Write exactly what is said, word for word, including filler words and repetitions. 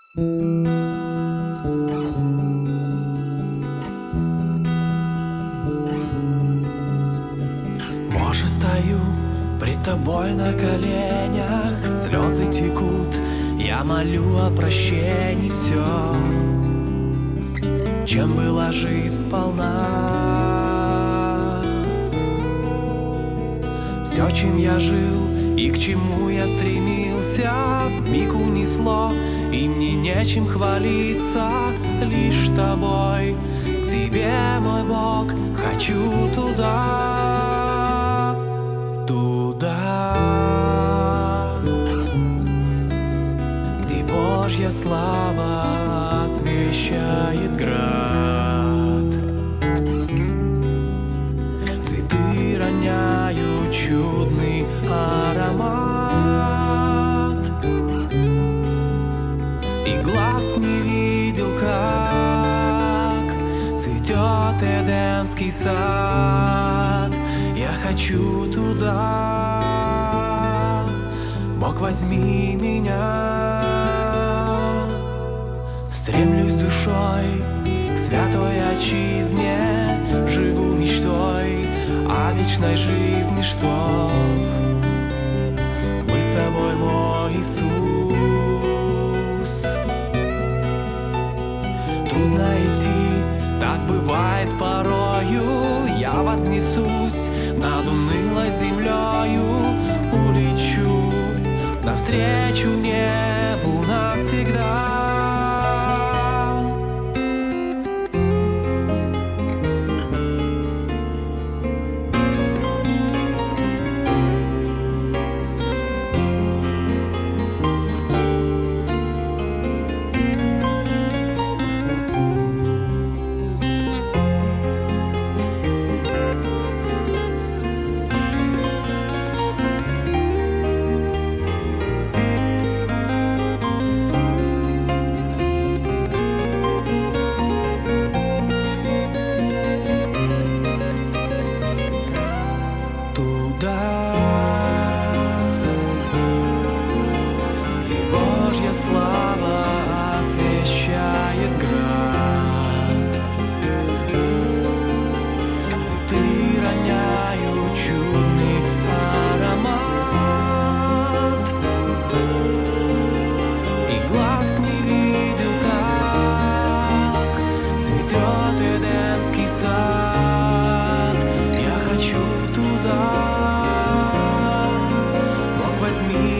Боже, стою пред тобой на коленях, слезы текут, я молю о прощении. Все, чем была жизнь полна, все, чем я жил и к чему я стремился, вмиг унесло, и мне нечем хвалиться. Лишь тобой, к тебе, мой Бог, хочу туда, туда, где Божья слава освещает град. Цветы роняют чудный аромат, и глаз не видел, как цветет Эдемский сад. Я хочу туда, Бог, возьми меня. Стремлюсь душой к святой отчизне, живу мечтой о вечной жизни, чтоб мы с тобой, мой Иисус. Трудно идти, так бывает порою, я вознесусь над унылой землею, улечу навстречу небу навсегда. Слава освещает град, цветы роняют чудный аромат, и глаз не видел, как цветет Эдемский сад. Я хочу туда, Бог, возьми